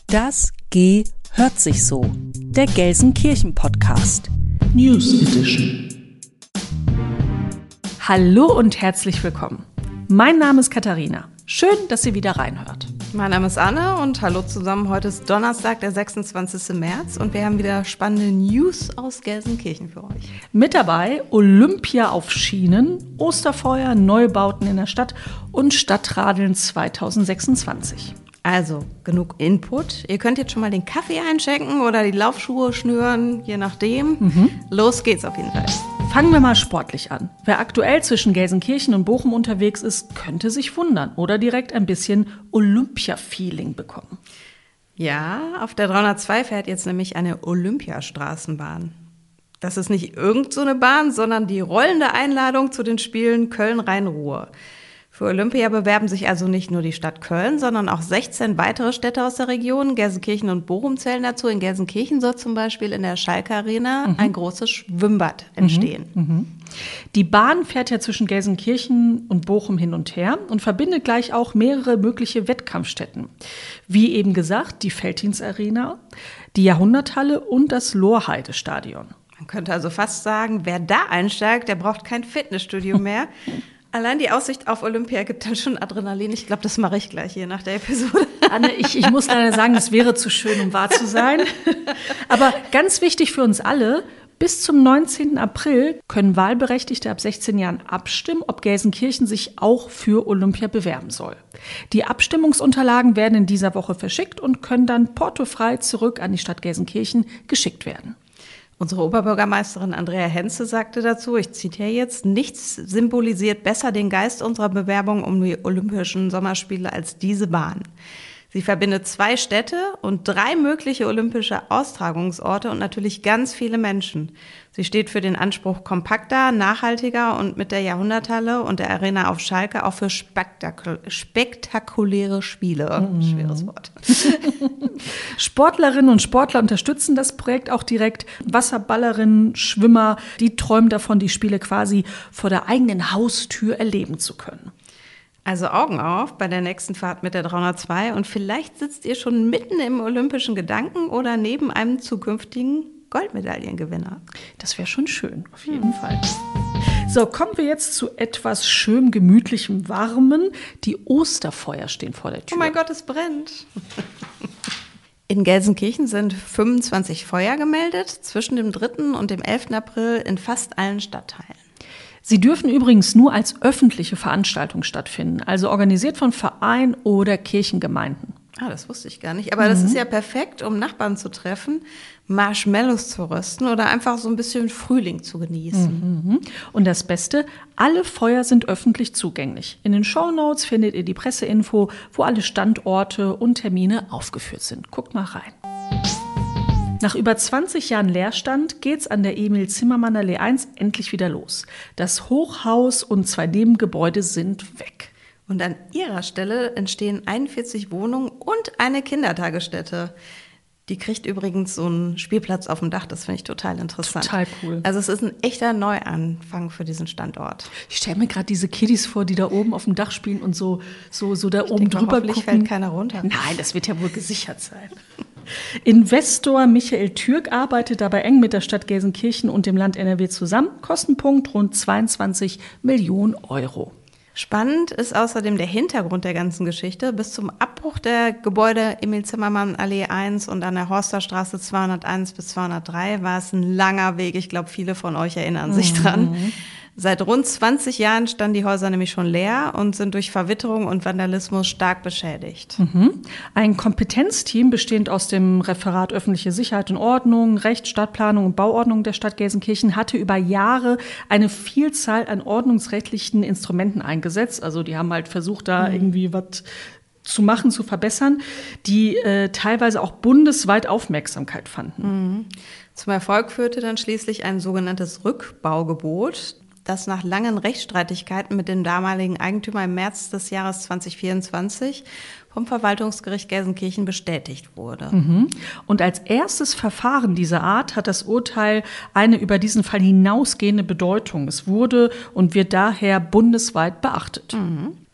Das G hört sich so. Der Gelsenkirchen-Podcast. News Edition. Hallo und herzlich willkommen. Mein Name ist Katharina. Schön, dass ihr wieder reinhört. Mein Name ist Anne und hallo zusammen. Heute ist Donnerstag, der 26. März und wir haben wieder spannende News aus Gelsenkirchen für euch. Mit dabei Olympia auf Schienen, Osterfeuer, Neubauten in der Stadt und Stadtradeln 2026. Also, genug Input. Ihr könnt jetzt schon mal den Kaffee einchecken oder die Laufschuhe schnüren, je nachdem. Los geht's auf jeden Fall. Fangen wir mal sportlich an. Wer aktuell zwischen Gelsenkirchen und Bochum unterwegs ist, könnte sich wundern oder direkt ein bisschen Olympia-Feeling bekommen. Ja, auf der 302 fährt jetzt nämlich eine Olympiastraßenbahn. Das ist nicht irgend so eine Bahn, sondern die rollende Einladung zu den Spielen Köln-Rhein-Ruhr. Für Olympia bewerben sich also nicht nur die Stadt Köln, sondern auch 16 weitere Städte aus der Region. Gelsenkirchen und Bochum zählen dazu. In Gelsenkirchen soll zum Beispiel in der Schalke Arena ein großes Schwimmbad entstehen. Die Bahn fährt ja zwischen Gelsenkirchen und Bochum hin und her und verbindet gleich auch mehrere mögliche Wettkampfstätten. Wie eben gesagt, die Veltins-Arena, die Jahrhunderthalle und das Lorheide-Stadion. Man könnte also fast sagen, wer da einsteigt, der braucht kein Fitnessstudio mehr. Allein die Aussicht auf Olympia gibt dann schon Adrenalin. Ich glaube, das mache ich gleich hier nach der Episode. Anne, ich muss leider sagen, das wäre zu schön, um wahr zu sein. Aber ganz wichtig für uns alle, bis zum 19. April können Wahlberechtigte ab 16 Jahren abstimmen, ob Gelsenkirchen sich auch für Olympia bewerben soll. Die Abstimmungsunterlagen werden in dieser Woche verschickt und können dann portofrei zurück an die Stadt Gelsenkirchen geschickt werden. Unsere Oberbürgermeisterin Andrea Henze sagte dazu, ich zitiere jetzt, nichts symbolisiert besser den Geist unserer Bewerbung um die Olympischen Sommerspiele als diese Bahn. Sie verbindet 2 Städte und 3 mögliche olympische Austragungsorte und natürlich ganz viele Menschen. Sie steht für den Anspruch kompakter, nachhaltiger und mit der Jahrhunderthalle und der Arena auf Schalke auch für spektakuläre Spiele. Schweres Wort. Sportlerinnen und Sportler unterstützen das Projekt auch direkt. Wasserballerinnen, Schwimmer, die träumen davon, die Spiele quasi vor der eigenen Haustür erleben zu können. Also Augen auf bei der nächsten Fahrt mit der 302 und vielleicht sitzt ihr schon mitten im olympischen Gedanken oder neben einem zukünftigen Goldmedaillengewinner. Das wäre schon schön, auf jeden Fall. So, kommen wir jetzt zu etwas schön gemütlichem, warmen. Die Osterfeuer stehen vor der Tür. Oh mein Gott, es brennt. In Gelsenkirchen sind 25 Feuer gemeldet, zwischen dem 3. und dem 11. April in fast allen Stadtteilen. Sie dürfen übrigens nur als öffentliche Veranstaltung stattfinden, also organisiert von Vereinen oder Kirchengemeinden. Ah, das wusste ich gar nicht. Aber das ist ja perfekt, um Nachbarn zu treffen, Marshmallows zu rösten oder einfach so ein bisschen Frühling zu genießen. Und das Beste, alle Feuer sind öffentlich zugänglich. In den Shownotes findet ihr die Presseinfo, wo alle Standorte und Termine aufgeführt sind. Guckt mal rein. Nach über 20 Jahren Leerstand geht's an der Emil-Zimmermann-Allee 1 endlich wieder los. Das Hochhaus und 2 Nebengebäude sind weg. Und an ihrer Stelle entstehen 41 Wohnungen und eine Kindertagesstätte. Die kriegt übrigens so einen Spielplatz auf dem Dach, das finde ich total interessant. Total cool. Also es ist ein echter Neuanfang für diesen Standort. Ich stelle mir gerade diese Kiddies vor, die da oben auf dem Dach spielen und so da oben drüber gucken. Fällt keiner runter. Nein, das wird ja wohl gesichert sein. Investor Michael Türk arbeitet dabei eng mit der Stadt Gelsenkirchen und dem Land NRW zusammen. Kostenpunkt rund 22 Millionen Euro. Spannend ist außerdem der Hintergrund der ganzen Geschichte. Bis zum Abbruch der Gebäude Emil-Zimmermann-Allee 1 und an der Horsterstraße 201 bis 203 war es ein langer Weg. Ich glaube, viele von euch erinnern sich dran. Seit rund 20 Jahren standen die Häuser nämlich schon leer und sind durch Verwitterung und Vandalismus stark beschädigt. Ein Kompetenzteam bestehend aus dem Referat Öffentliche Sicherheit und Ordnung, Recht, Stadtplanung und Bauordnung der Stadt Gelsenkirchen hatte über Jahre eine Vielzahl an ordnungsrechtlichen Instrumenten eingesetzt. Also die haben halt versucht, da irgendwie was zu machen, zu verbessern, die teilweise auch bundesweit Aufmerksamkeit fanden. Zum Erfolg führte dann schließlich ein sogenanntes Rückbaugebot, das nach langen Rechtsstreitigkeiten mit dem damaligen Eigentümer im März des Jahres 2024 vom Verwaltungsgericht Gelsenkirchen bestätigt wurde. Und als erstes Verfahren dieser Art hat das Urteil eine über diesen Fall hinausgehende Bedeutung. Es wurde und wird daher bundesweit beachtet.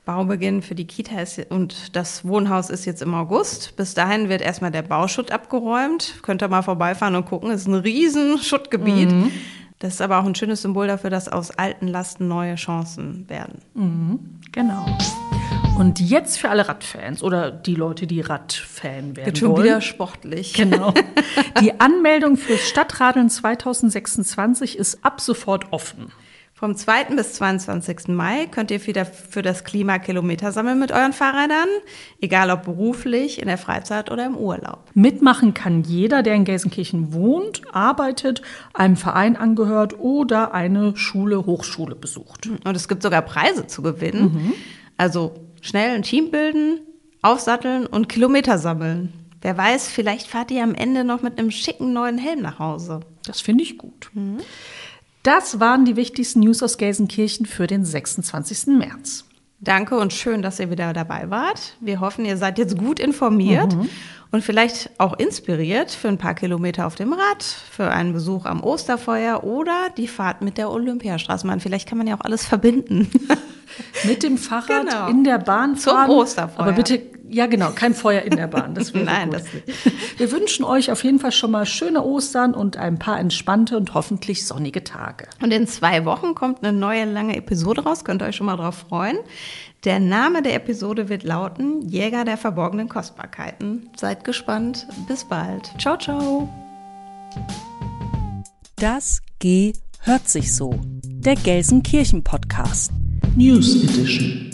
Baubeginn für die Kita und das Wohnhaus ist jetzt im August. Bis dahin wird erstmal der Bauschutt abgeräumt. Könnt ihr mal vorbeifahren und gucken. Es ist ein riesen Schuttgebiet. Das ist aber auch ein schönes Symbol dafür, dass aus alten Lasten neue Chancen werden. Genau. Und jetzt für alle Radfans oder die Leute, die Radfan werden Wird schon wollen. wieder sportlich. Genau. Die Anmeldung fürs Stadtradeln 2026 ist ab sofort offen. Vom 2. bis 22. Mai könnt ihr wieder für das Klima Kilometer sammeln mit euren Fahrrädern, egal ob beruflich, in der Freizeit oder im Urlaub. Mitmachen kann jeder, der in Gelsenkirchen wohnt, arbeitet, einem Verein angehört oder eine Schule, Hochschule besucht. Und es gibt sogar Preise zu gewinnen. Also schnell ein Team bilden, aufsatteln und Kilometer sammeln. Wer weiß, vielleicht fahrt ihr am Ende noch mit einem schicken neuen Helm nach Hause. Das finde ich gut. Das waren die wichtigsten News aus Gelsenkirchen für den 26. März. Danke und schön, dass ihr wieder dabei wart. Wir hoffen, ihr seid jetzt gut informiert und vielleicht auch inspiriert für ein paar Kilometer auf dem Rad, für einen Besuch am Osterfeuer oder die Fahrt mit der Olympiastraßenbahn. Vielleicht kann man ja auch alles verbinden. Mit dem Fahrrad Genau. in der Bahn fahren. Zum Osterfeuer. Aber bitte, ja genau, kein Feuer in der Bahn. Das wäre Nein, gut. das nicht. Wir wünschen euch auf jeden Fall schon mal schöne Ostern und ein paar entspannte und hoffentlich sonnige Tage. Und in 2 Wochen kommt eine neue lange Episode raus. Könnt ihr euch schon mal drauf freuen. Der Name der Episode wird lauten Jäger der verborgenen Kostbarkeiten. Seid gespannt. Bis bald. Ciao, ciao. Das G hört sich so. Der Gelsenkirchen Podcast. News Edition.